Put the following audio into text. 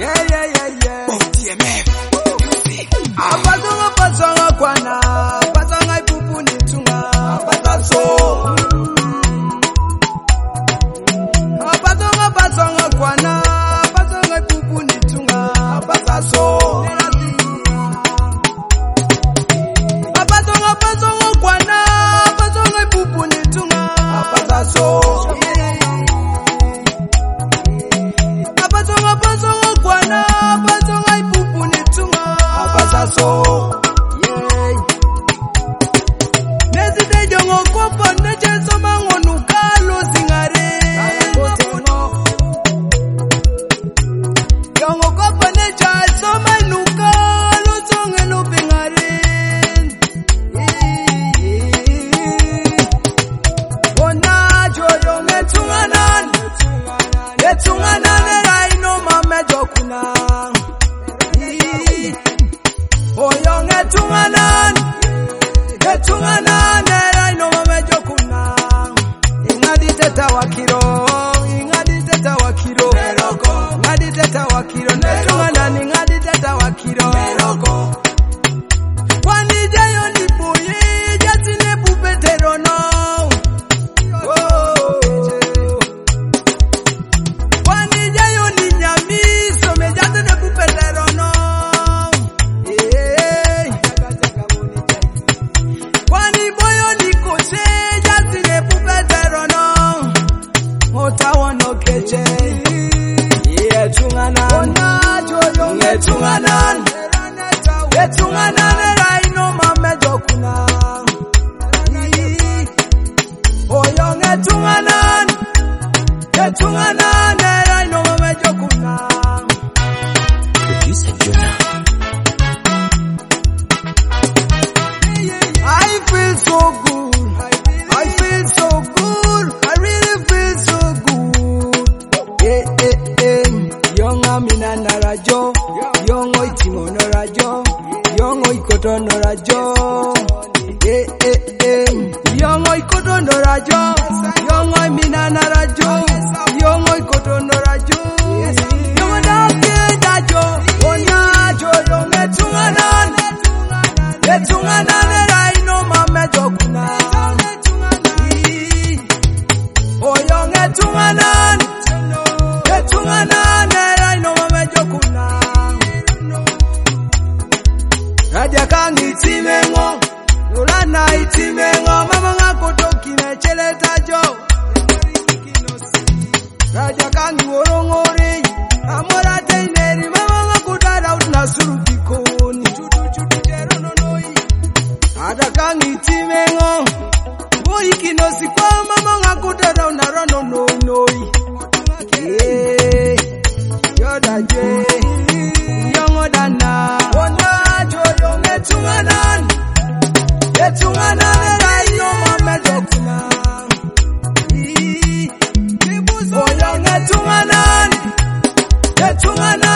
Yeah. OTMF. Apazonga kwana, apazonga ipupu nitunga, apazaso. Apazonga kwana, apazonga ipupu nitunga, apazaso. Apazonga kwana, apazonga ipupu nitunga, apazaso. Apazonga kwana, apazonga ipupu nitunga, apazaso. Nezide jongo kopa neche soma ngonu kalo zingare. Jongo kopa neche soma nukalo zonge no pengare. Ona joyo ngetunganan, ngetunganan eraino mame jokuna. Oyo ngetunganan, ngetunganan eraino mame jokuna. Ingadi teta wakiro, ingadi teta wakiro. Ingadi teta wakiro, ngetunganan ingadi teta wakiro. Kwani jayo ni boye, jasine bupetero no. Kwani jayo ni nyami, some jasine bupetero no. Kwani boyo ni kose, jasine bupetero no. Otawono keche, tunganan, tunganan, tunganan eraino mame jokuna. Oyo ngetunganan, tunganan eraino mame jokuna. Producer Jonah. I feel so good. I feel so good. I really feel so good. Young Amina Narajo. Young Oitimo Narajo. Young Oikoto Narajo. Young Oikoto Narajo. Young Amina Narajo. Young Oikoto Narajo. Young Dake Dajo. Onajo. Young Etunganan. Etunganan eraino mame jokuna. Oyo ngetunganan, etunganan eraino mame jokuna. Radia kangi timengo, nulana itimengo, mama ngakotoki necheleta jo. Radia kangi worongori, amora teineri, mama ngakudara utinasuru kikoni. Adakangi timengo, boy kinosi kwa mama ngakudara unarono noi. Yoda je, yongo dana. Ona joyo ngetunganan, ngetunganan eraino mame jokuna. Oyo ngetunganan, ngetunganan.